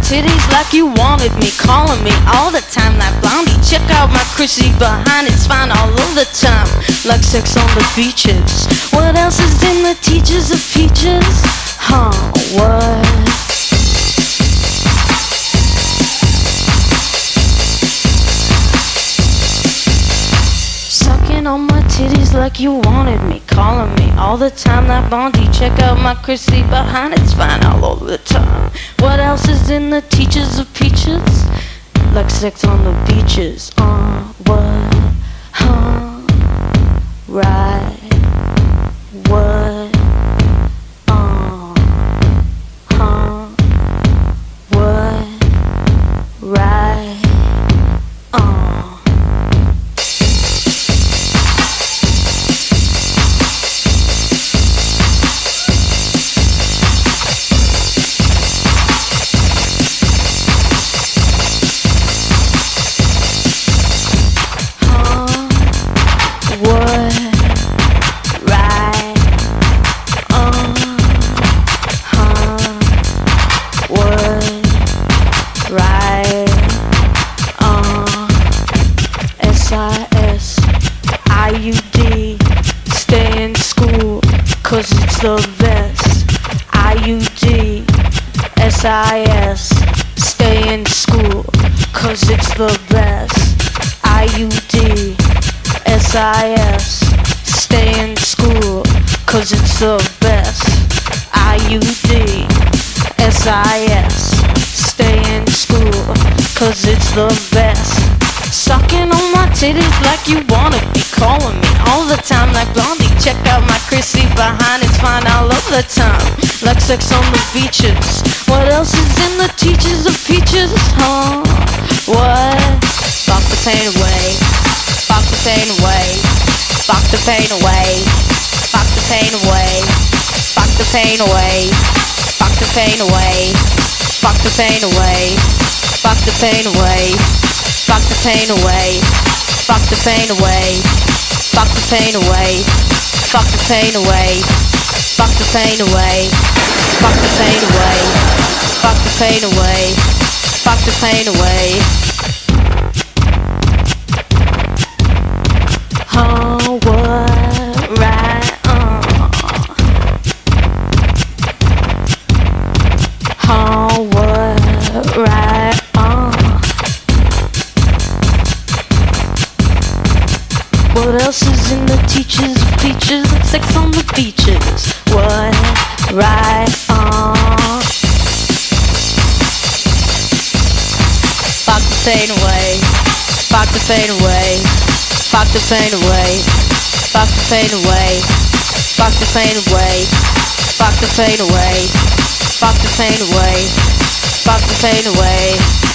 titties like you wanted me, calling me all the time like Blondie. Check out my Chrissy behind, it's fine all of the time, like sex on the beaches. What else is in the teachers of peaches? Huh, what? Sucking on my titties like you wanted me, calling me all the time like Blondie. Check out my Chrissy behind, it's fine all over the time. What else is in the teachers of peaches? Like sex on the beaches. What? Huh? Right. What? Huh? What? Right. IUD, stay in school, cause it's the best. IUD, SIS, stay in school, cause it's the best. IUD, SIS, stay in school, cause it's the best. IUD, SIS, stay in school, cause it's the best. Sucking on my titties like you wanted me, calling me all the time like Blondie. Check out my Chrissy behind, it's fine all over the time, like sex on the beaches. What else is in the teachers of peaches? Huh? What? Fuck the pain away, fuck the pain away, fuck the pain away, fuck the pain away, fuck the pain away, fuck the pain away, fuck the pain away, fuck the pain away. Fuck the pain away, fuck the pain away, fuck the pain away, fuck the pain away, fuck the pain away, fuck the pain away, fuck the pain away, fuck the pain away. Oh, what? Right, Oh, what? Right, What else is in the teachers of peaches? Sex on the beaches. What? Right on. Fuck the pain away. Fuck the pain away. Fuck the pain away. Fuck the pain away. Fuck the pain away. Fuck the pain away. Fuck the pain away. Fuck the pain away.